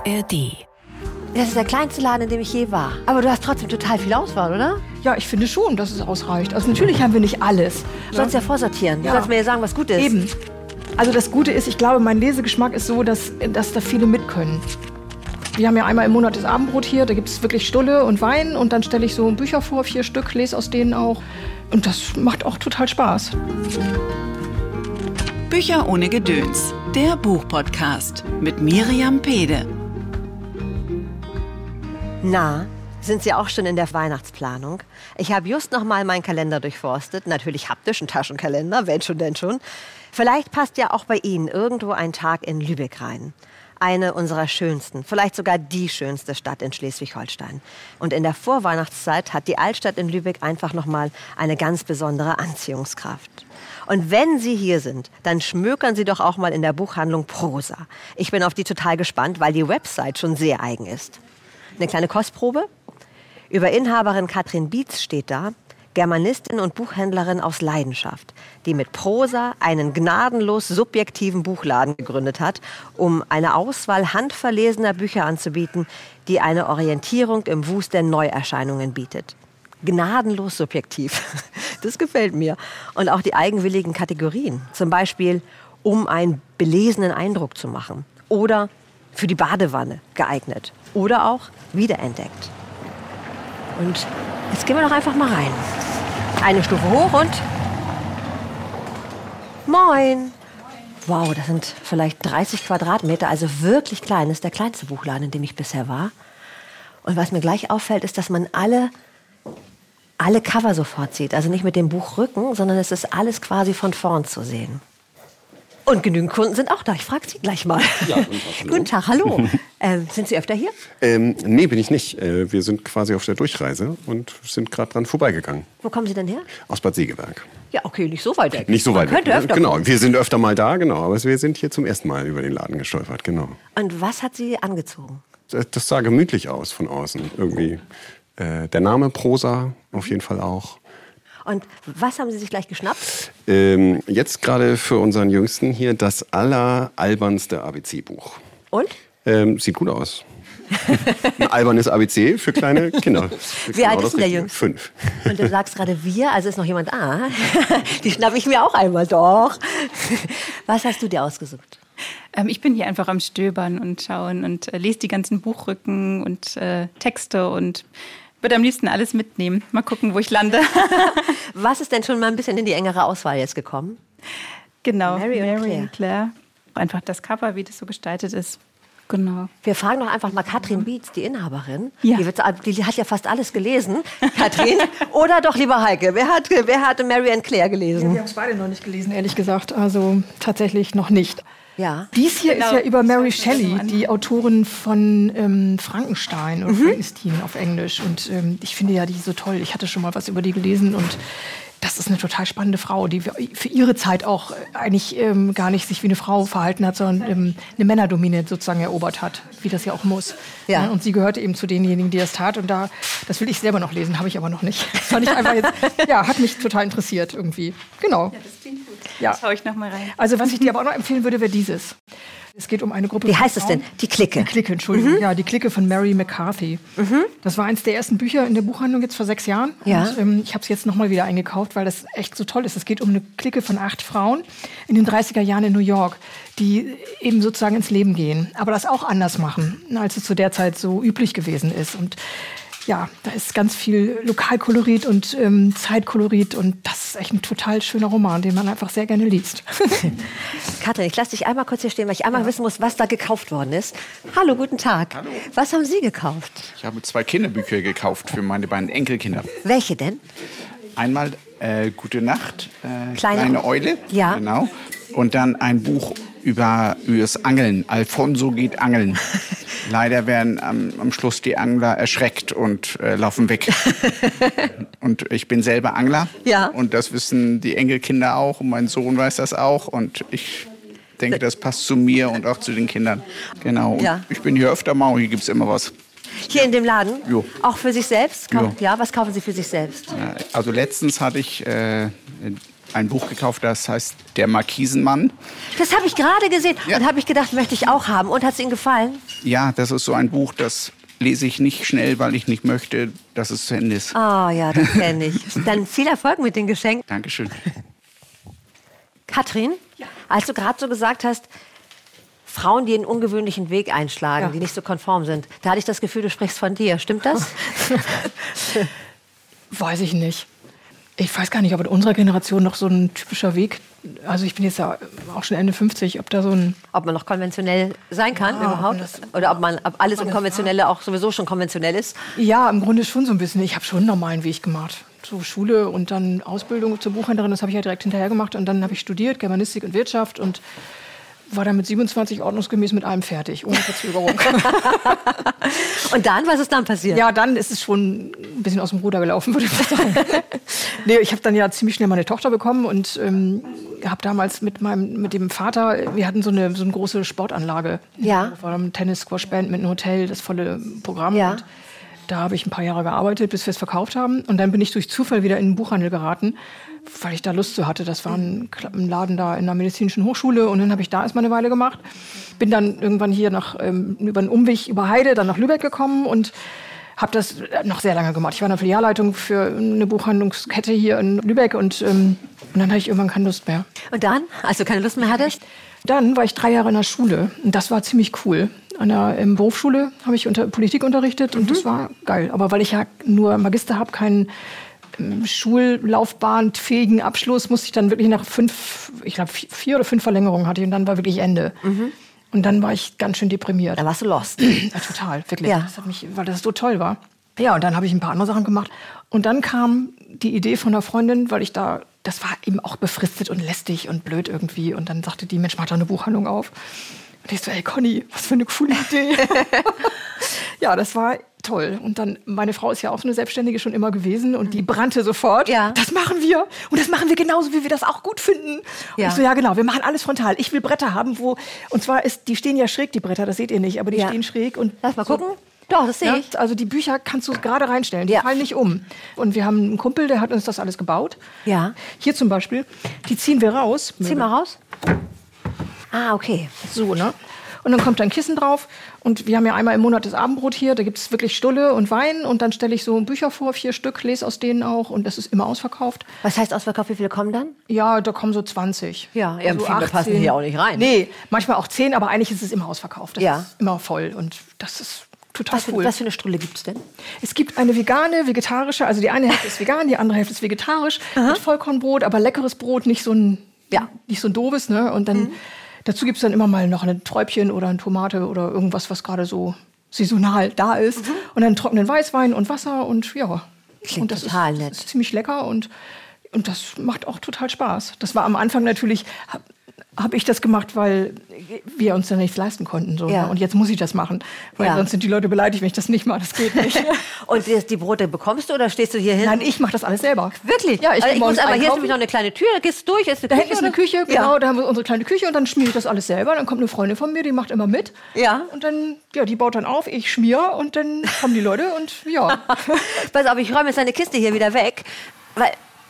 ARD. Das ist der kleinste Laden, in dem ich je war. Aber du hast trotzdem total viel Auswahl, oder? Ja, ich finde schon, dass es ausreicht. Also natürlich haben wir nicht alles. Du sollst ja vorsortieren. Du sollst mir ja sagen, was gut ist. Eben. Also das Gute ist, ich glaube, mein Lesegeschmack ist so, dass da viele mit können. Wir haben ja einmal im Monat das Abendbrot hier. Da gibt es wirklich Stulle und Wein. Und dann stelle ich so Bücher vor, 4 Stück, lese aus denen auch. Und das macht auch total Spaß. Bücher ohne Gedöns. Der Buchpodcast mit Miriam Pede. Na, sind Sie auch schon in der Weihnachtsplanung? Ich habe just noch mal meinen Kalender durchforstet. Natürlich haptisch, ein Taschenkalender, wenn schon, denn schon. Vielleicht passt ja auch bei Ihnen irgendwo ein Tag in Lübeck rein. Eine unserer schönsten, vielleicht sogar die schönste Stadt in Schleswig-Holstein. Und in der Vorweihnachtszeit hat die Altstadt in Lübeck einfach noch mal eine ganz besondere Anziehungskraft. Und wenn Sie hier sind, dann schmökern Sie doch auch mal in der Buchhandlung Prosa. Ich bin auf die total gespannt, weil die Website schon sehr eigen ist. Eine kleine Kostprobe. Über Inhaberin Katrin Bietz steht da: Germanistin und Buchhändlerin aus Leidenschaft, die mit Prosa einen gnadenlos subjektiven Buchladen gegründet hat, um eine Auswahl handverlesener Bücher anzubieten, die eine Orientierung im Wust der Neuerscheinungen bietet. Gnadenlos subjektiv. Das gefällt mir. Und auch die eigenwilligen Kategorien. Zum Beispiel, um einen belesenen Eindruck zu machen. Oder für die Badewanne geeignet. Oder auch wiederentdeckt. Und jetzt gehen wir doch einfach mal rein. Eine Stufe hoch und... Moin! Wow, das sind vielleicht 30 Quadratmeter, also wirklich klein. Das ist der kleinste Buchladen, in dem ich bisher war. Und was mir gleich auffällt, ist, dass man alle Cover sofort sieht. Also nicht mit dem Buchrücken, sondern es ist alles quasi von vorn zu sehen. Und genügend Kunden sind auch da. Ich frage Sie gleich mal. Ja, guten Tag, hallo. Sind Sie öfter hier? Nee, bin ich nicht. Wir sind quasi auf der Durchreise und sind gerade dran vorbeigegangen. Wo kommen Sie denn her? Aus Bad Segeberg. Ja, okay, nicht so weit weg. Nicht so weit weg. Könnte öfter genau, kommen. wir sind öfter mal da, genau. Aber wir sind hier zum ersten Mal über den Laden gestolpert, genau. Und was hat Sie angezogen? Das sah gemütlich aus von außen. Irgendwie der Name Prosa auf jeden Fall auch. Und was haben Sie sich gleich geschnappt? Jetzt gerade für unseren Jüngsten hier das alleralbernste ABC-Buch. Und? Sieht gut aus. Ein albernes ABC für kleine Kinder. Wie alt ist denn der Jüngste? 5. Und du sagst gerade wir, also ist noch jemand die schnappe ich mir auch einmal, doch. Was hast du dir ausgesucht? Ich bin hier einfach am Stöbern und schauen und lese die ganzen Buchrücken und Texte und würde am liebsten alles mitnehmen. Mal gucken, wo ich lande. Was ist denn schon mal ein bisschen in die engere Auswahl jetzt gekommen? Genau, Mary und Claire. Einfach das Cover, wie das so gestaltet ist. Genau. Wir fragen doch einfach mal Katrin Bietz, die Inhaberin. Ja. Die hat ja fast alles gelesen. Katrin? Oder doch lieber Heike? Wer hat Mary und Claire gelesen? Ja, wir haben es beide noch nicht gelesen, ehrlich gesagt. Also tatsächlich noch nicht. Ja. Dies hier ist ja über Mary Shelley, die Autorin von Frankenstein oder Frankenstein auf Englisch. Und ich finde ja die so toll. Ich hatte schon mal was über die gelesen und das ist eine total spannende Frau, die für ihre Zeit auch eigentlich gar nicht sich wie eine Frau verhalten hat, sondern eine Männerdomäne sozusagen erobert hat, wie das ja auch muss. Ja. Und sie gehörte eben zu denjenigen, die das tat. Und das will ich selber noch lesen, habe ich aber noch nicht. Das fand ich einfach jetzt, hat mich total interessiert irgendwie. Genau. Ja, das klingt gut. Ja. Schau ich noch mal rein. Also was ich dir aber auch noch empfehlen würde, wäre dieses. Es geht um eine Gruppe Wie von heißt es Frauen. denn? Die Clique. Die Clique, Entschuldigung. Ja, die Clique von Mary McCarthy. Das war eins der ersten Bücher in der Buchhandlung jetzt vor 6 Jahren. Ja. Und, ich habe es jetzt nochmal wieder eingekauft, weil das echt so toll ist. Es geht um eine Clique von 8 Frauen in den 30er Jahren in New York, die eben sozusagen ins Leben gehen, aber das auch anders machen, als es zu der Zeit so üblich gewesen ist. Und ja, da ist ganz viel Lokalkolorit und Zeitkolorit und das ist echt ein total schöner Roman, den man einfach sehr gerne liest. Katrin, ich lasse dich einmal kurz hier stehen, weil ich einmal wissen muss, was da gekauft worden ist. Hallo, guten Tag. Hallo. Was haben Sie gekauft? Ich habe 2 Kinderbücher gekauft für meine beiden Enkelkinder. Welche denn? Einmal Gute Nacht, Kleine Eule. Ja. Genau. Und dann ein Buch über das Angeln. Alfonso geht angeln. Leider werden am Schluss die Angler erschreckt und laufen weg. Und ich bin selber Angler. Ja. Und das wissen die Enkelkinder auch. Und mein Sohn weiß das auch. Und ich denke, das passt zu mir und auch zu den Kindern. Genau. Und Ja. ich bin hier öfter mal und hier gibt es immer was. Hier in dem Laden? Jo. Auch für sich selbst? Jo. Ja, was kaufen Sie für sich selbst? Also letztens hatte ich ein Buch gekauft, das heißt Der Markisenmann. Das habe ich gerade gesehen Ja. und habe ich gedacht, möchte ich auch haben. Und hat es Ihnen gefallen? Ja, das ist so ein Buch, das lese ich nicht schnell, weil ich nicht möchte, dass es zu Ende ist. Ah ja, das kenne ich. Dann viel Erfolg mit den Geschenken. Dankeschön. Katrin, als du gerade so gesagt hast, Frauen, die einen ungewöhnlichen Weg einschlagen, Ja. die nicht so konform sind, da hatte ich das Gefühl, du sprichst von dir. Stimmt das? Weiß ich nicht. Ich weiß gar nicht, ob in unserer Generation noch so ein typischer Weg, also ich bin jetzt ja auch schon Ende 50, ob da so ein... Ob man noch konventionell sein kann Ja, überhaupt? ob Oder ob alles Unkonventionelle auch sowieso schon konventionell ist? Ja, im Grunde schon so ein bisschen. Ich habe schon einen normalen Weg gemacht. So Schule und dann Ausbildung zur Buchhändlerin, das habe ich ja direkt hinterher gemacht. Und dann habe ich studiert, Germanistik und Wirtschaft und war dann mit 27 ordnungsgemäß mit allem fertig, ohne Verzögerung. Und dann, was ist dann passiert? Ja, dann ist es schon ein bisschen aus dem Ruder gelaufen, würde ich mal sagen. Nee, ich habe dann ja ziemlich schnell meine Tochter bekommen und habe damals mit dem Vater, wir hatten so eine große Sportanlage. Ja. Das war ein Tennis-Squash-Band mit einem Hotel, das volle Programm. Ja. Und da habe ich ein paar Jahre gearbeitet, bis wir es verkauft haben. Und dann bin ich durch Zufall wieder in den Buchhandel geraten, weil ich da Lust zu hatte. Das war ein Laden da in der medizinischen Hochschule. Und dann habe ich da erstmal eine Weile gemacht. Bin dann irgendwann hier über einen Umweg über Heide dann nach Lübeck gekommen und habe das noch sehr lange gemacht. Ich war in der Filialleitung für eine Buchhandlungskette hier in Lübeck und dann hatte ich irgendwann keine Lust mehr. Und dann, als du keine Lust mehr hattest? Dann war ich 3 Jahre in der Schule und das war ziemlich cool. An der Berufsschule habe ich Politik unterrichtet und das war geil. Aber weil ich ja nur Magister habe, keinen schullaufbahnfähigen Abschluss, musste ich dann wirklich nach 4 oder 5 Verlängerungen hatte ich und dann war wirklich Ende. Und dann war ich ganz schön deprimiert. Da warst du lost. Ja, total, wirklich. Ja. Das hat mich, weil das so toll war. Ja, und dann habe ich ein paar andere Sachen gemacht. Und dann kam die Idee von einer Freundin, weil das war eben auch befristet und lästig und blöd irgendwie. Und dann sagte die, Mensch, mach doch eine Buchhandlung auf. Und ich so, ey Conny, was für eine coole Idee. Ja, das war toll. Und dann, meine Frau ist ja auch so eine Selbstständige schon immer gewesen und die brannte sofort. Ja. Das machen wir. Und das machen wir genauso, wie wir das auch gut finden. Ja. Und ich so, ja genau, wir machen alles frontal. Ich will Bretter haben, und zwar die stehen ja schräg, die Bretter, das seht ihr nicht, aber die Ja. stehen schräg. Und Lass mal so, gucken. Doch, das sehe ja, ich. also die Bücher kannst du gerade reinstellen, die Ja. fallen nicht um. Und wir haben einen Kumpel, der hat uns das alles gebaut. Ja. Hier zum Beispiel, die ziehen wir raus. Zieh mal raus. Ah, okay. So, ne? Und dann kommt da ein Kissen drauf. Und wir haben ja einmal im Monat das Abendbrot hier. Da gibt es wirklich Stulle und Wein. Und dann stelle ich so Bücher vor, 4 Stück, lese aus denen auch. Und das ist immer ausverkauft. Was heißt ausverkauft? Wie viele kommen dann? Ja, da kommen so 20. Ja, ja, so viele passen hier auch nicht rein. Nee, manchmal auch 10, aber eigentlich ist es immer ausverkauft. Das Ja. ist immer voll. Und das ist total cool. Was für eine Stulle gibt es denn? Es gibt eine vegane, vegetarische, also die eine Hälfte ist vegan, die andere Hälfte ist vegetarisch, mit Vollkornbrot, aber leckeres Brot, nicht so ein doofes, ne? Und dann dazu gibt es dann immer mal noch ein Träubchen oder eine Tomate oder irgendwas, was gerade so saisonal da ist. Und dann trockenen Weißwein und Wasser und ja. Klingt und das total ist, nett. Das ist ziemlich lecker und das macht auch total Spaß. Das war am Anfang natürlich, habe ich das gemacht, weil wir uns dann nichts leisten konnten. So, Ja. ne? Und jetzt muss ich das machen, weil Ja. sonst sind die Leute beleidigt, wenn ich das nicht mache. Das geht nicht. Und die Brote bekommst du oder stehst du hier hin? Nein, ich mache das alles selber. Wirklich? Ja, ich muss aber hier ist einkaufen. nämlich noch eine kleine Tür, da gehst du durch, ist eine Da Küche. hinten ist eine oder? Küche, genau, Ja. da haben wir unsere kleine Küche und dann schmiere ich das alles selber. Dann kommt eine Freundin von mir, die macht immer mit. Ja. Und dann, ja, die baut dann auf, ich schmiere und dann kommen die Leute und ja. Pass auf, ich räume jetzt deine Kiste hier wieder weg, weil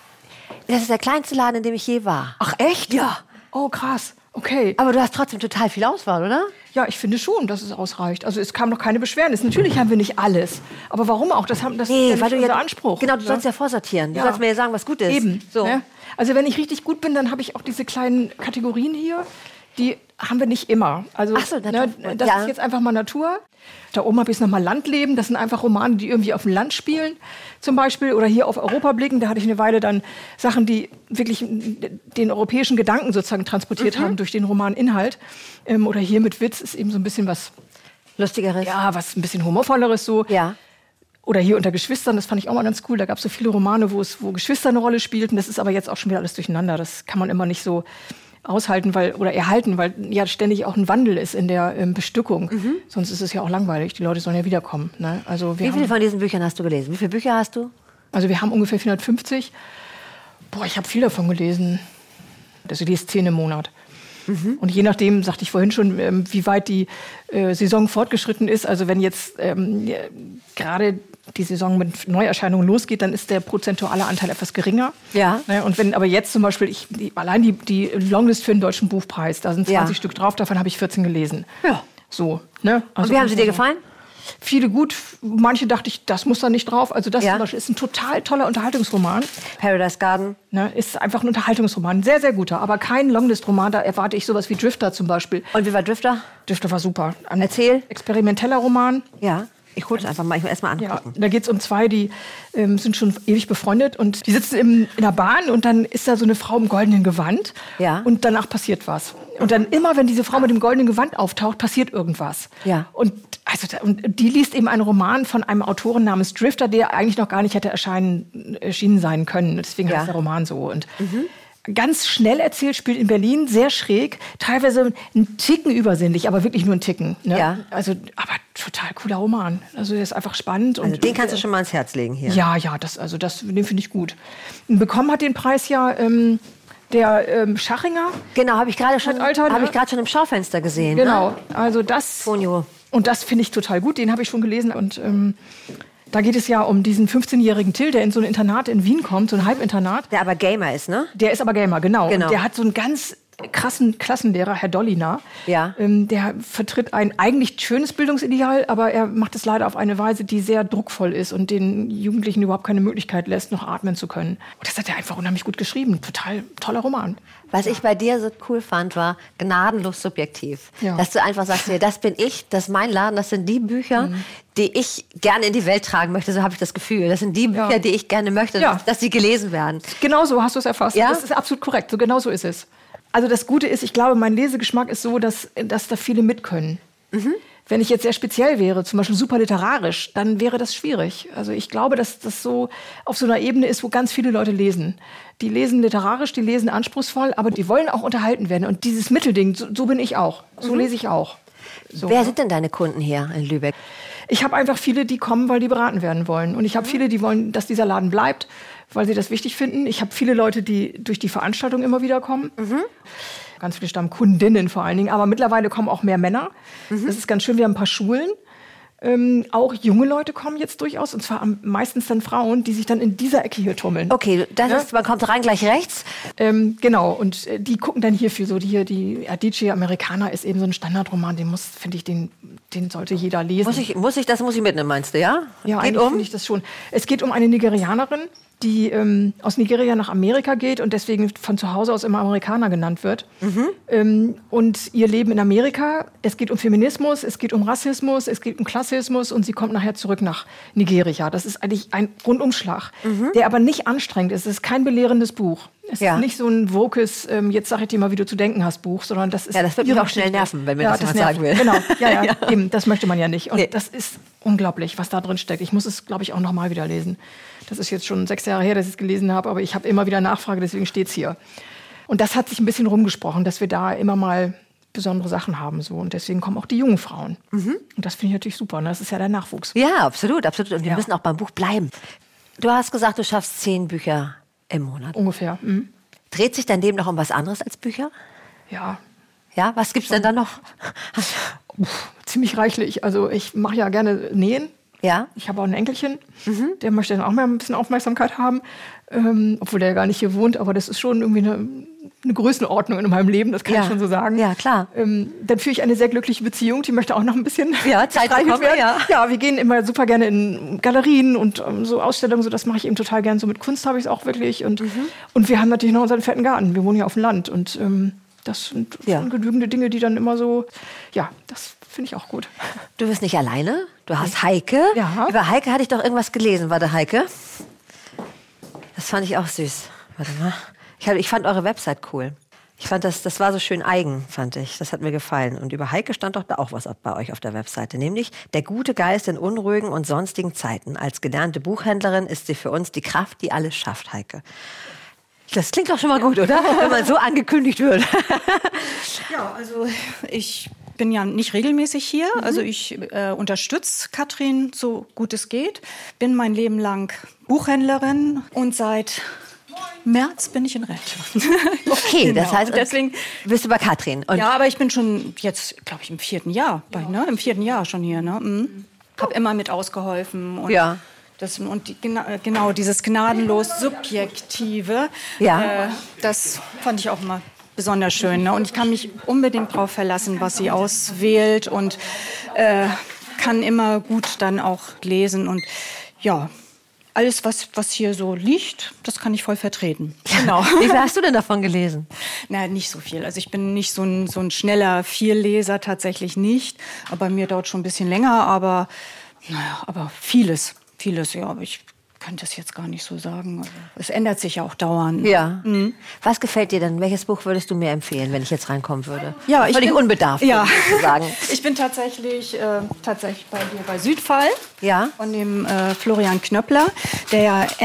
das ist der kleinste Laden, in dem ich je war. Ach echt? Ja. Oh krass, okay. Aber du hast trotzdem total viel Auswahl, oder? Ja, ich finde schon, dass es ausreicht. Also es kam noch keine Beschwernis. Natürlich haben wir nicht alles. Aber warum auch? Das ist ja nicht unser Anspruch. Genau, du ne? sollst ja vorsortieren. Du Ja. sollst mir ja sagen, was gut ist. Eben. So. Ne? Also wenn ich richtig gut bin, dann habe ich auch diese kleinen Kategorien hier. Die haben wir nicht immer. Also Ach so, Natur. ne, das Ja. ist jetzt einfach mal Natur. Da oben habe ich noch mal Landleben. Das sind einfach Romane, die irgendwie auf dem Land spielen, zum Beispiel. Oder hier auf Europa blicken. Da hatte ich eine Weile dann Sachen, die wirklich den europäischen Gedanken sozusagen transportiert haben durch den Romaninhalt. Oder hier mit Witz ist eben so ein bisschen was, Lustigeres. ja, was ein bisschen humorvolleres so. Ja. Oder hier unter Geschwistern, das fand ich auch mal ganz cool. Da gab es so viele Romane, wo Geschwister eine Rolle spielten. Das ist aber jetzt auch schon wieder alles durcheinander. Das kann man immer nicht so aushalten oder erhalten, weil ja ständig auch ein Wandel ist in der Bestückung. Sonst ist es ja auch langweilig. Die Leute sollen ja wiederkommen. Ne? Also Wie viele von diesen Büchern hast du gelesen? Wie viele Bücher hast du? also wir haben ungefähr 450. Boah, ich habe viel davon gelesen. Also ich lese 10 im Monat. Und je nachdem, sagte ich vorhin schon, wie weit die Saison fortgeschritten ist, also wenn jetzt gerade die Saison mit Neuerscheinungen losgeht, dann ist der prozentuale Anteil etwas geringer. Ja. Und wenn aber jetzt zum Beispiel, allein die Longlist für den Deutschen Buchpreis, da sind 20 Stück drauf, davon habe ich 14 gelesen. Ja. So, ne? Also Und wie haben sie dir gefallen? Viele gut, manche dachte ich, das muss da nicht drauf. Also das zum Beispiel ist ein total toller Unterhaltungsroman. Paradise Garden. Ne, ist einfach ein Unterhaltungsroman, sehr, sehr guter, aber kein Longlist-Roman. Da erwarte ich sowas wie Drifter zum Beispiel. Und wie war Drifter? Drifter war super. Erzähl. Experimenteller Roman. Ja. Ich hole es einfach mal, ich will erst mal angucken. Ja, da geht es um zwei, die sind schon ewig befreundet und die sitzen in der Bahn und dann ist da so eine Frau im goldenen Gewand und danach passiert was. Und dann immer, wenn diese Frau mit dem goldenen Gewand auftaucht, passiert irgendwas. Ja. Und die liest eben einen Roman von einem Autoren namens Drifter, der eigentlich noch gar nicht hätte erschienen sein können. Deswegen heißt der Roman so. Und ganz schnell erzählt, spielt in Berlin, sehr schräg, teilweise einen Ticken übersinnlich, aber wirklich nur einen Ticken. Ne? Ja. Also, aber total cooler Roman. Also der ist einfach spannend. Also den kannst du schon mal ans Herz legen hier. Ja, den finde ich gut. Und bekommen hat den Preis ja der Schachinger. Genau, habe ich gerade schon im Schaufenster gesehen. Genau, ne? also das. Tonio. Und das finde ich total gut. Den habe ich schon gelesen und da geht es ja um diesen 15-jährigen Till, der in so ein Internat in Wien kommt, so ein Halbinternat. Der aber Gamer ist, ne? Der ist aber Gamer, genau. Und der hat so einen ganz krassen Klassenlehrer, Herr Dolliner. Ja. Der vertritt ein eigentlich schönes Bildungsideal, aber er macht es leider auf eine Weise, die sehr druckvoll ist und den Jugendlichen überhaupt keine Möglichkeit lässt, noch atmen zu können. Und das hat er einfach unheimlich gut geschrieben. Total toller Roman. Was ich bei dir so cool fand, war gnadenlos subjektiv. Ja. Dass du einfach sagst, ja, das bin ich, das ist mein Laden, das sind die Bücher, die ich gerne in die Welt tragen möchte. So habe ich das Gefühl. Das sind die Bücher, die ich gerne möchte, dass sie gelesen werden. Genau so hast du es erfasst. Ja? Das ist absolut korrekt. So genau so ist es. Also das Gute ist, ich glaube, mein Lesegeschmack ist so, dass da viele mit können. Wenn ich jetzt sehr speziell wäre, zum Beispiel super literarisch, dann wäre das schwierig. Also ich glaube, dass das so auf so einer Ebene ist, wo ganz viele Leute lesen. Die lesen literarisch, die lesen anspruchsvoll, aber die wollen auch unterhalten werden. Und dieses Mittelding, so bin ich auch. So lese ich auch. So. Wer sind denn deine Kunden hier in Lübeck? Ich habe einfach viele, die kommen, weil die beraten werden wollen. Und ich habe viele, die wollen, dass dieser Laden bleibt, weil sie das wichtig finden. Ich habe viele Leute, die durch die Veranstaltung immer wieder kommen. Ganz viele Stammkundinnen vor allen Dingen. Aber mittlerweile kommen auch mehr Männer. Das ist ganz schön. Wir haben ein paar Schulen. Auch junge Leute kommen jetzt durchaus. Und zwar meistens dann Frauen, die sich dann in dieser Ecke hier tummeln. Okay, das ist, man kommt rein gleich rechts. Genau. Und die gucken dann hierfür so. Die Adichie Amerikaner ist eben so ein Standardroman. Den sollte jeder lesen. Das muss ich mitnehmen, meinst du, ja? Ja, eigentlich finde ich das schon. Es geht um eine Nigerianerin, die aus Nigeria nach Amerika geht und deswegen von zu Hause aus immer Amerikaner genannt wird. Und ihr Leben in Amerika, es geht um Feminismus, es geht um Rassismus, es geht um Klassismus und sie kommt nachher zurück nach Nigeria. Das ist eigentlich ein Rundumschlag, der aber nicht anstrengend ist. Es ist kein belehrendes Buch. Es ist nicht so ein wokes, jetzt sag ich dir mal, wie du zu denken hast, Buch, sondern das ist... Ja, das wird mich auch schnell nerven, wenn mir das jemand sagen will. Genau, eben, das möchte man ja nicht. Und das ist unglaublich, was da drin steckt. Ich muss es, glaube ich, auch noch mal wieder lesen. Das ist jetzt schon 6 Jahre her, dass ich es gelesen habe, aber ich habe immer wieder Nachfrage, deswegen steht es hier. Und das hat sich ein bisschen rumgesprochen, dass wir da immer mal besondere Sachen haben. So. Und deswegen kommen auch die jungen Frauen. Und das finde ich natürlich super. Ne? Das ist ja der Nachwuchs. Ja, absolut, absolut. Und wir müssen auch beim Buch bleiben. Du hast gesagt, du schaffst 10 Bücher im Monat. Ungefähr. Dreht sich dein Leben noch um was anderes als Bücher? Ja. Ja, was gibt's denn da noch? Ziemlich reichlich. Also ich mache ja gerne Nähen. Ja. Ich habe auch ein Enkelchen, der möchte dann auch mal ein bisschen Aufmerksamkeit haben, obwohl der ja gar nicht hier wohnt, aber das ist schon irgendwie eine Größenordnung in meinem Leben, das kann ich schon so sagen. Ja, klar. Dann führe ich eine sehr glückliche Beziehung, die möchte auch noch ein bisschen Zeit bekommen. Ja, wir gehen immer super gerne in Galerien und so Ausstellungen, so das mache ich eben total gern. So mit Kunst habe ich es auch wirklich und wir haben natürlich noch unseren fetten Garten, wir wohnen ja auf dem Land und das sind schon genügende Dinge, die dann immer so, das finde ich auch gut. Du bist nicht alleine, du hast Heike. Ja. Über Heike hatte ich doch irgendwas gelesen, war der Heike? Das fand ich auch süß. Warte mal. Ich fand eure Website cool. Ich fand das war so schön eigen, fand ich. Das hat mir gefallen. Und über Heike stand doch da auch was bei euch auf der Webseite. Nämlich, der gute Geist in unruhigen und sonstigen Zeiten. Als gelernte Buchhändlerin ist sie für uns die Kraft, die alles schafft, Heike. Das klingt doch schon mal gut, oder? Wenn man so angekündigt wird. Ja, also ich bin ja nicht regelmäßig hier. Also ich unterstütze Katrin so gut es geht. Bin mein Leben lang Buchhändlerin und seit März bin ich in Rente. Okay, das heißt, deswegen bist du bei Katrin. Und ja, aber ich bin schon jetzt, glaube ich, im 4. Jahr. Im 4. Jahr schon hier. Ne? Habe immer mit ausgeholfen. Und ja. Genau, dieses gnadenlos Subjektive, das fand ich auch immer besonders schön. Ne? Und ich kann mich unbedingt darauf verlassen, was sie auswählt und kann immer gut dann auch lesen. Und ja, alles, was hier so liegt, das kann ich voll vertreten. Genau. Wie viel hast du denn davon gelesen? Na, nicht so viel. Also ich bin nicht so ein schneller Vielleser, tatsächlich nicht. Aber mir dauert schon ein bisschen länger, aber vieles. Ja, aber ich könnte es jetzt gar nicht so sagen. Also, es ändert sich ja auch dauernd. Ja. Was gefällt dir denn? Welches Buch würdest du mir empfehlen, wenn ich jetzt reinkommen würde? Ja, völlig unbedarft, würde ich sagen. Ich bin tatsächlich bei dir bei Südfall von dem Florian Knöppler, der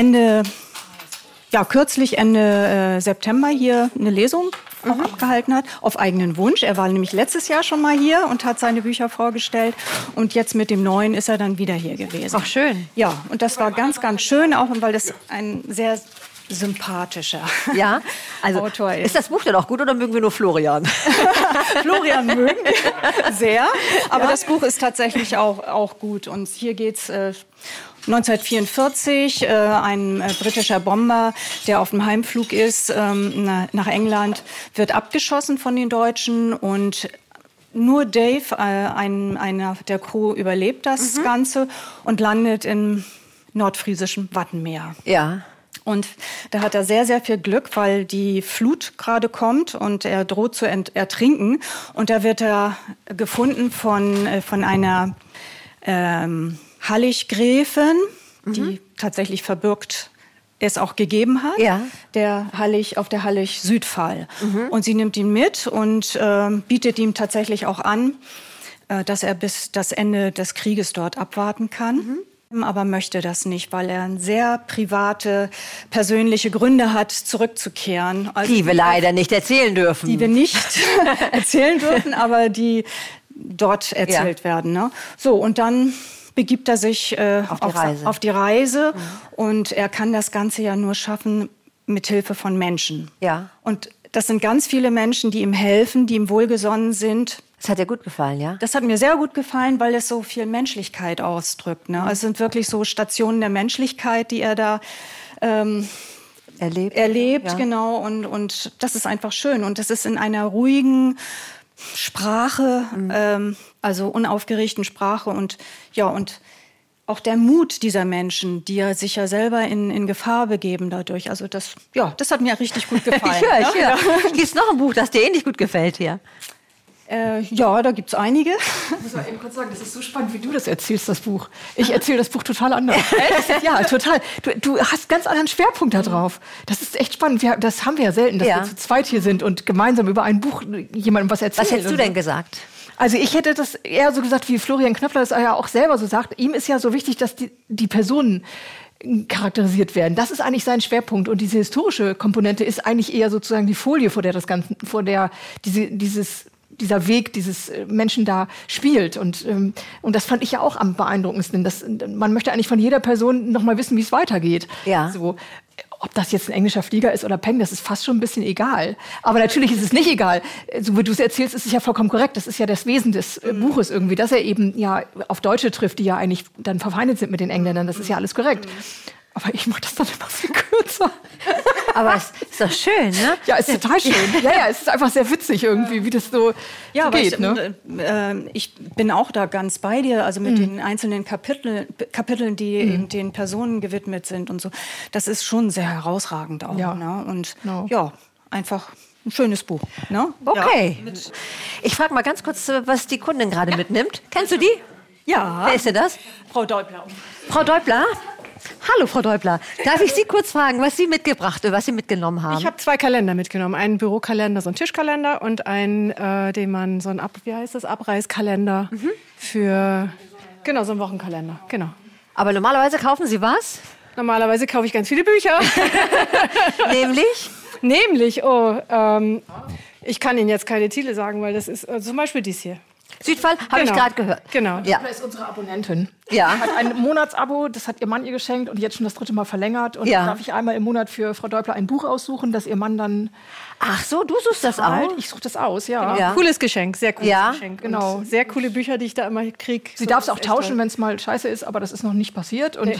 ja kürzlich Ende September hier eine Lesung auch abgehalten hat, auf eigenen Wunsch. Er war nämlich letztes Jahr schon mal hier und hat seine Bücher vorgestellt. Und jetzt mit dem Neuen ist er dann wieder hier gewesen. Ach, schön. Ja, und das war ganz, ganz schön, auch weil das ein sehr sympathischer Autor ist. Ist das Buch denn auch gut oder mögen wir nur Florian? Florian mögen wir sehr, aber das Buch ist tatsächlich auch gut. Und hier geht's 1944, ein britischer Bomber, der auf dem Heimflug ist nach England, wird abgeschossen von den Deutschen und nur Dave, einer der Crew, überlebt das Ganze und landet im nordfriesischen Wattenmeer. Ja. Und da hat er sehr, sehr viel Glück, weil die Flut gerade kommt und er droht zu ertrinken. Und da wird er gefunden von einer Hallig-Gräfin, die tatsächlich verbürgt es auch gegeben hat, auf der Hallig Südfall. Und sie nimmt ihn mit und bietet ihm tatsächlich auch an, dass er bis das Ende des Krieges dort abwarten kann. Aber möchte das nicht, weil er sehr private, persönliche Gründe hat, zurückzukehren. Also die wir leider nicht erzählen dürfen. Die wir nicht erzählen dürfen, aber die dort erzählt werden. Ne? So, und dann begibt er sich auf die Reise und er kann das Ganze ja nur schaffen mit Hilfe von Menschen. Ja. Und das sind ganz viele Menschen, die ihm helfen, die ihm wohlgesonnen sind. Das hat dir gut gefallen, ja? Das hat mir sehr gut gefallen, weil es so viel Menschlichkeit ausdrückt. Ne? Also es sind wirklich so Stationen der Menschlichkeit, die er da erlebt, genau. Und das ist einfach schön. Und das ist in einer ruhigen Sprache, also unaufgeregten Sprache und auch der Mut dieser Menschen, die ja sich ja selber in Gefahr begeben dadurch. Also das hat mir richtig gut gefallen. Ich höre. Gibt es noch ein Buch, das dir ähnlich gut gefällt hier? Da gibt's einige. Ich muss mal eben kurz sagen, das ist so spannend, wie du das erzählst, das Buch. Ich erzähle das Buch total anders. Ja, total. Du hast ganz anderen Schwerpunkt da drauf. Das ist echt spannend. Das haben wir ja selten, dass wir zu zweit hier sind und gemeinsam über ein Buch jemandem was erzählen. Was hättest du denn gesagt? Also ich hätte das eher so gesagt, wie Florian Knöppler das ja auch selber so sagt. Ihm ist ja so wichtig, dass die Personen charakterisiert werden. Das ist eigentlich sein Schwerpunkt. Und diese historische Komponente ist eigentlich eher sozusagen die Folie, vor der dieser Weg dieses Menschen da spielt. Und das fand ich ja auch am beeindruckendsten. Man möchte eigentlich von jeder Person noch mal wissen, wie es weitergeht. Ja. So, ob das jetzt ein englischer Flieger ist oder Peng, das ist fast schon ein bisschen egal. Aber natürlich ist es nicht egal. So wie du es erzählst, ist es ja vollkommen korrekt. Das ist ja das Wesen des Buches irgendwie, dass er eben ja auf Deutsche trifft, die ja eigentlich dann verfeindet sind mit den Engländern. Das ist ja alles korrekt. Aber ich mache das dann immer viel kürzer. Aber es ist doch schön, ne? Ja, es ist total schön. Ja, es ist einfach sehr witzig irgendwie, wie das so geht. Ich bin auch da ganz bei dir, also mit den einzelnen Kapiteln, die eben den Personen gewidmet sind und so. Das ist schon sehr herausragend auch. Ja. Ne? Und einfach ein schönes Buch. Ne? Okay. Ja. Ich frage mal ganz kurz, was die Kundin gerade mitnimmt. Kennst du die? Ja. Wer ist denn das? Frau Deubler. Frau Deubler? Hallo, Frau Deubler. Darf ich Sie kurz fragen, was Sie mitgenommen haben? Ich habe 2 Kalender mitgenommen. Einen Bürokalender, so einen Tischkalender und einen, Abreißkalender für, so einen Wochenkalender. Genau. Aber normalerweise kaufen Sie was? Normalerweise kaufe ich ganz viele Bücher. Nämlich? Ich kann Ihnen jetzt keine Titel sagen, weil das ist zum Beispiel dies hier. Südfall habe ich gerade gehört. Genau. Ja. Das ist unsere Abonnentin. Ja. Hat ein Monatsabo, das hat ihr Mann ihr geschenkt und jetzt schon das 3. Mal verlängert. Und Ja. darf ich einmal im Monat für Frau Deubler ein Buch aussuchen, das ihr Mann dann Ach so, du suchst das zahlt. auch? Ich suche das aus, ja. Ja. Cooles Geschenk, sehr cooles Ja, Geschenk. genau. Und sehr coole Bücher, die ich da immer kriege. Sie darf es auch tauschen, wenn es mal scheiße ist, aber das ist noch nicht passiert. Und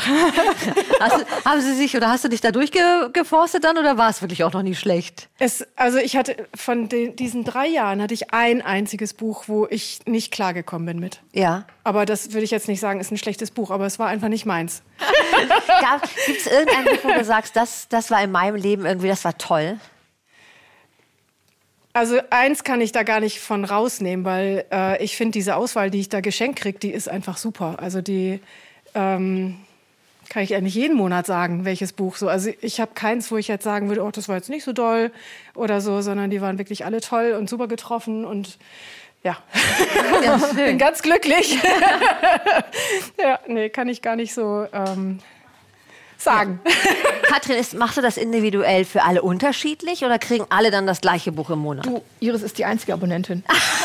Hast du dich da durchgeforstet dann oder war es wirklich auch noch nie schlecht? Also ich hatte von diesen 3 Jahren hatte ich ein einziges Buch, wo ich nicht klargekommen bin mit. Ja. Aber das würde ich jetzt nicht sagen, ist ein schlechtes Buch, aber es war einfach nicht meins. Gibt es irgendein Buch, wo du sagst, das war in meinem Leben irgendwie, das war toll? Also eins kann ich da gar nicht von rausnehmen, weil ich finde, diese Auswahl, die ich da geschenkt kriege, die ist einfach super. Also die kann ich eigentlich jeden Monat sagen, welches Buch so. Also ich habe keins, wo ich jetzt sagen würde, oh, das war jetzt nicht so doll oder so, sondern die waren wirklich alle toll und super getroffen und ja, bin ganz glücklich. Ja, nee, kann ich gar nicht so sagen. Ja. Katrin, machst du das individuell für alle unterschiedlich oder kriegen alle dann das gleiche Buch im Monat? du, Iris ist die einzige Abonnentin.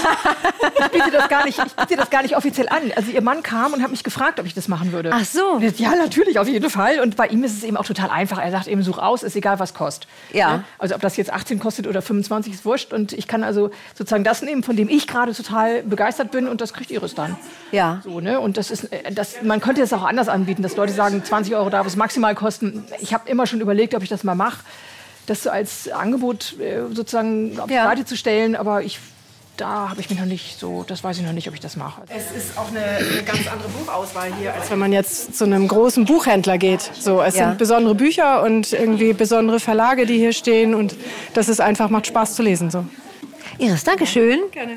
Ich biete das gar nicht offiziell an. Also ihr Mann kam und hat mich gefragt, ob ich das machen würde. Ach so. Ja, natürlich, auf jeden Fall. Und bei ihm ist es eben auch total einfach. Er sagt eben, such aus, ist egal, was kostet. Ja. Ne? Also ob das jetzt 18 kostet oder 25, ist wurscht. Und ich kann also sozusagen das nehmen, von dem ich gerade total begeistert bin. Und das kriegt Iris dann. Ja. So, ne? Und man könnte es auch anders anbieten, dass Leute sagen, 20 € darf es maximal kosten. Ich habe immer schon überlegt, ob ich das mal mache, das so als Angebot sozusagen auf die Seite zu stellen. Aber da habe ich mich noch nicht so, das weiß ich noch nicht, ob ich das mache. Es ist auch eine ganz andere Buchauswahl hier, als wenn man jetzt zu einem großen Buchhändler geht. So, es sind besondere Bücher und irgendwie besondere Verlage, die hier stehen. Und das ist einfach, macht Spaß zu lesen. So. Iris, danke schön. Gerne.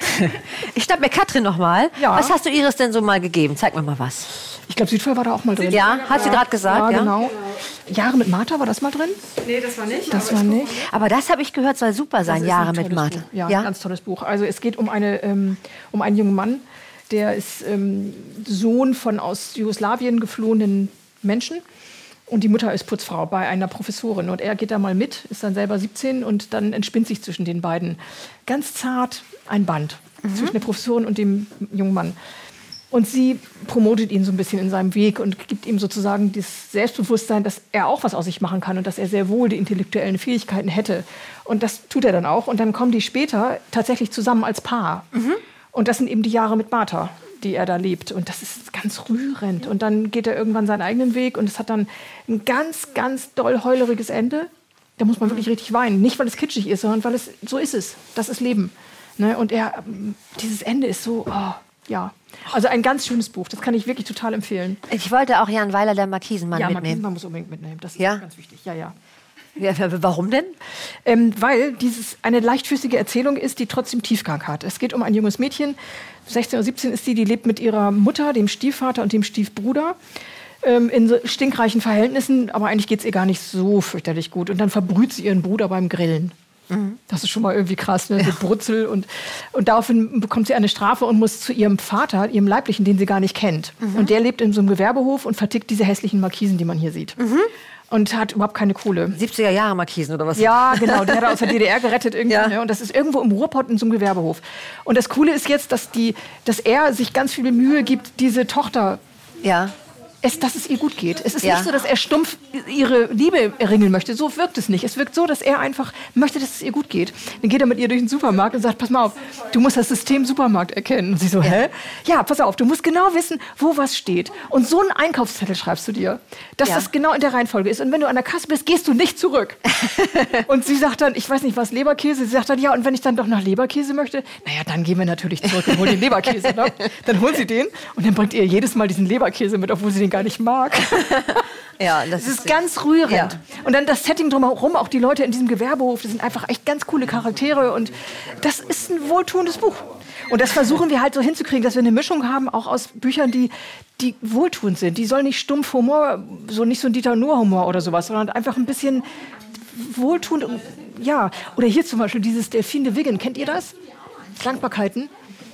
Ich schnapp mir Katrin noch mal. Ja. Was hast du Iris denn so mal gegeben? Zeig mir mal was. Ich glaube, Südfall war da auch mal drin. Ja, hat sie gerade gesagt. Ja, genau. Jahre mit Martha, war das mal drin? Nee, das war nicht. Das war nicht. Aber das habe ich gehört, soll super sein, Das ist Jahre ein mit tolles Martha. Buch. Ja, ein ganz tolles Buch. Also es geht um einen jungen Mann, der ist Sohn von aus Jugoslawien geflohenen Menschen. Und die Mutter ist Putzfrau bei einer Professorin. Und er geht da mal mit, ist dann selber 17 und dann entspinnt sich zwischen den beiden ganz zart ein Band zwischen der Professorin und dem jungen Mann. Und sie promotet ihn so ein bisschen in seinem Weg und gibt ihm sozusagen das Selbstbewusstsein, dass er auch was aus sich machen kann und dass er sehr wohl die intellektuellen Fähigkeiten hätte. Und das tut er dann auch. Und dann kommen die später tatsächlich zusammen als Paar. Und das sind eben die Jahre mit Martha, die er da lebt. Und das ist ganz rührend. Und dann geht er irgendwann seinen eigenen Weg und es hat dann ein ganz, ganz doll heuleriges Ende. Da muss man wirklich richtig weinen. Nicht, weil es kitschig ist, sondern weil so ist es. Das ist Leben. Ne? Und dieses Ende ist so, ja. Also ein ganz schönes Buch. Das kann ich wirklich total empfehlen. Ich wollte auch Jan Weiler, der Markisenmann, mitnehmen. Markisenmann muss unbedingt mitnehmen. Das ist ganz wichtig. Ja. Warum denn? Weil dieses eine leichtfüßige Erzählung ist, die trotzdem Tiefgang hat. Es geht um ein junges Mädchen, 16 oder 17 ist die lebt mit ihrer Mutter, dem Stiefvater und dem Stiefbruder in so stinkreichen Verhältnissen, aber eigentlich geht es ihr gar nicht so fürchterlich gut. Und dann verbrüht sie ihren Bruder beim Grillen. Das ist schon mal irgendwie krass, ne? Mit Brutzel. Und daraufhin bekommt sie eine Strafe und muss zu ihrem Vater, ihrem Leiblichen, den sie gar nicht kennt. Und der lebt in so einem Gewerbehof und vertickt diese hässlichen Markisen, die man hier sieht. Und hat überhaupt keine Kohle. 70er Jahre Markisen oder was? Ja, genau. Der hat er aus der DDR gerettet irgendwie. Ja. Ne? Und das ist irgendwo im Ruhrpott in so einem Gewerbehof. Und das Coole ist jetzt, dass er sich ganz viel Mühe gibt, diese Tochter dass es ihr gut geht. Es ist nicht so, dass er stumpf ihre Liebe erringen möchte. So wirkt es nicht. Es wirkt so, dass er einfach möchte, dass es ihr gut geht. Dann geht er mit ihr durch den Supermarkt und sagt, pass mal auf, du musst das System Supermarkt erkennen. Und sie so, hä? Ja, pass auf, du musst genau wissen, wo was steht. Und so einen Einkaufszettel schreibst du dir, dass das genau in der Reihenfolge ist. Und wenn du an der Kasse bist, gehst du nicht zurück. Und sie sagt dann, ich weiß nicht, was, Leberkäse? Sie sagt dann, ja, und wenn ich dann doch nach Leberkäse möchte, naja, dann gehen wir natürlich zurück und holen den Leberkäse. Ne? Dann holt sie den und dann bringt ihr jedes Mal diesen Leberkäse mit, obwohl sie den gar nicht mag. Ja, das ist ganz rührend. Ja. Und dann das Setting drumherum, auch die Leute in diesem Gewerbehof, das sind einfach echt ganz coole Charaktere und das ist ein wohltuendes Buch. Und das versuchen wir halt so hinzukriegen, dass wir eine Mischung haben, auch aus Büchern, die wohltuend sind. Die sollen nicht stumpf Humor, nicht so ein Dieter Nuhr-Humor oder sowas, sondern einfach ein bisschen wohltuend. Ja, oder hier zum Beispiel dieses Delphine de Vigan, kennt ihr das? Dankbarkeiten.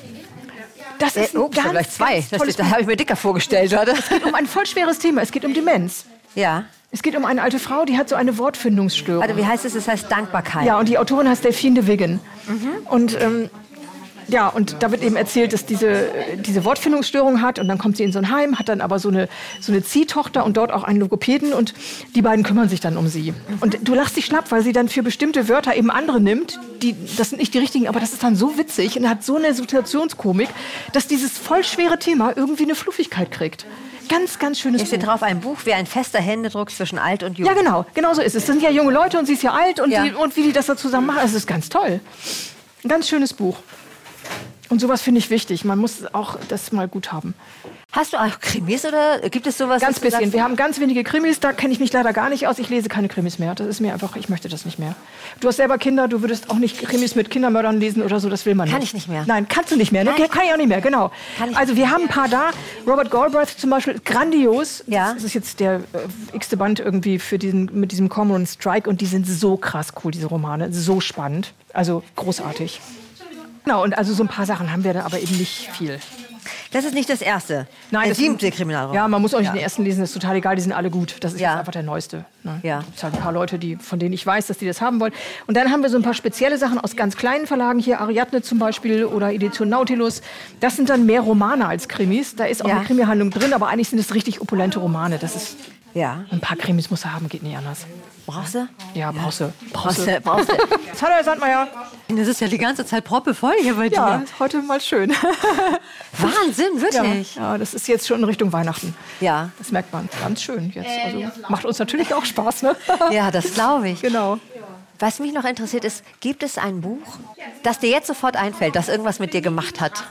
Das ist ein ganz tolles da habe ich mir dicker vorgestellt, oder? Es geht um ein voll schweres Thema. Es geht um Demenz. Ja. Es geht um eine alte Frau, die hat so eine Wortfindungsstörung. Also wie heißt es? Es heißt Dankbarkeit. Ja, und die Autorin heißt Delphine de Vigan. Und Ja, und da wird eben erzählt, dass diese Wortfindungsstörung hat und dann kommt sie in so ein Heim, hat dann aber so eine Ziehtochter und dort auch einen Logopäden und die beiden kümmern sich dann um sie. Und du lachst dich schlapp, weil sie dann für bestimmte Wörter eben andere nimmt, das sind nicht die richtigen, aber das ist dann so witzig und hat so eine Situationskomik, dass dieses voll schwere Thema irgendwie eine Fluffigkeit kriegt. Ganz, ganz schönes Buch. Hier steht drauf, ein Buch wie ein fester Händedruck zwischen alt und jung. Ja, genau so ist es. Das sind ja junge Leute und sie ist ja alt und wie die das da zusammen machen, das ist ganz toll. Ein ganz schönes Buch. Und sowas finde ich wichtig. Man muss auch das mal gut haben. Hast du auch Krimis oder gibt es sowas? Ganz bisschen. Wir haben ganz wenige Krimis, da kenne ich mich leider gar nicht aus. Ich lese keine Krimis mehr. Das ist mir einfach, ich möchte das nicht mehr. Du hast selber Kinder, du würdest auch nicht Krimis mit Kindermördern lesen oder so, das will man nicht. Kann ich nicht mehr. Nein, kannst du nicht mehr. Ne? Kann ich auch nicht mehr, genau. Also wir haben ein paar da. Robert Galbraith zum Beispiel, grandios. Ja. Das ist jetzt der x-te Band irgendwie mit diesem Cormoran Strike und die sind so krass cool, diese Romane. So spannend, also großartig. Genau, und also so ein paar Sachen haben wir da, aber eben nicht viel. Das ist nicht das erste. Nein, der 7. Kriminalroman. Ja, man muss auch nicht den ersten lesen, das ist total egal, die sind alle gut. Das ist jetzt einfach der neueste. Ne? Ja. Es sind halt ein paar Leute, von denen ich weiß, dass die das haben wollen. Und dann haben wir so ein paar spezielle Sachen aus ganz kleinen Verlagen, hier Ariadne zum Beispiel oder Edition Nautilus. Das sind dann mehr Romane als Krimis. Da ist auch eine Krimihandlung drin, aber eigentlich sind es richtig opulente Romane. Das ist ein paar Krimis muss er haben, geht nicht anders. Brauchst du? Ja, brauchst du. Brauchst du. Das hat Herr Sandmeier. Das ist ja die ganze Zeit proppevoll hier bei dir. Ja, heute mal schön. Wahnsinn, wirklich. Ja, das ist jetzt schon in Richtung Weihnachten. Ja. Das merkt man. Ganz schön jetzt. Also macht uns natürlich auch Spaß, ne? Ja, das glaube ich. Genau. Was mich noch interessiert ist, gibt es ein Buch, das dir jetzt sofort einfällt, das irgendwas mit dir gemacht hat?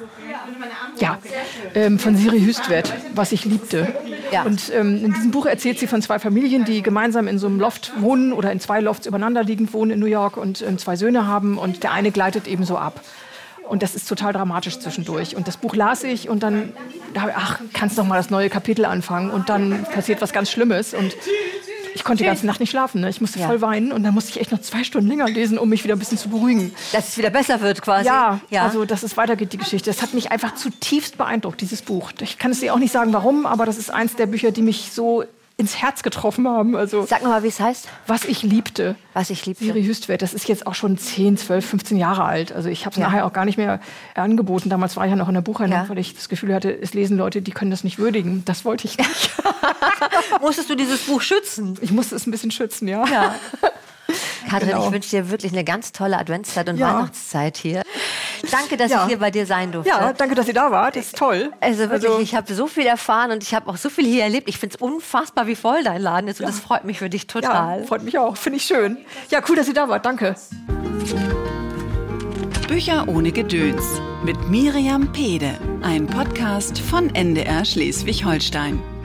Ja, von Siri Hüstvedt, Was ich liebte. Ja. Und in diesem Buch erzählt sie von zwei Familien, die gemeinsam in so einem Loft wohnen oder in zwei Lofts übereinanderliegend wohnen in New York und zwei Söhne haben und der eine gleitet eben so ab. Und das ist total dramatisch zwischendurch. Und das Buch las ich und dann dachte ich, kannst doch mal das neue Kapitel anfangen und dann passiert was ganz Schlimmes und ich konnte die ganze Nacht nicht schlafen. Ne? Ich musste voll weinen und dann musste ich echt noch 2 Stunden länger lesen, um mich wieder ein bisschen zu beruhigen. Dass es wieder besser wird quasi. Ja, also dass es weitergeht, die Geschichte. Das hat mich einfach zutiefst beeindruckt, dieses Buch. Ich kann es dir auch nicht sagen, warum, aber das ist eins der Bücher, die mich so ins Herz getroffen haben. Also, sag mal, wie es heißt. Was ich liebte. Was ich liebte. Siri Hüstvedt, das ist jetzt auch schon 10, 12, 15 Jahre alt. Also ich habe es nachher auch gar nicht mehr angeboten. Damals war ich ja noch in der Buchhandlung, weil ich das Gefühl hatte, es lesen Leute, die können das nicht würdigen. Das wollte ich nicht. Musstest du dieses Buch schützen? Ich musste es ein bisschen schützen, ja. Katrin, ich wünsche dir wirklich eine ganz tolle Adventszeit und Weihnachtszeit hier. Danke, dass ich hier bei dir sein durfte. Ja, danke, dass ihr da wart. Das ist toll. Also wirklich, ich habe so viel erfahren und ich habe auch so viel hier erlebt. Ich finde es unfassbar, wie voll dein Laden ist und das freut mich für dich total. Ja, freut mich auch. Finde ich schön. Ja, cool, dass ihr da wart. Danke. Bücher ohne Gedöns mit Miriam Pede. Ein Podcast von NDR Schleswig-Holstein.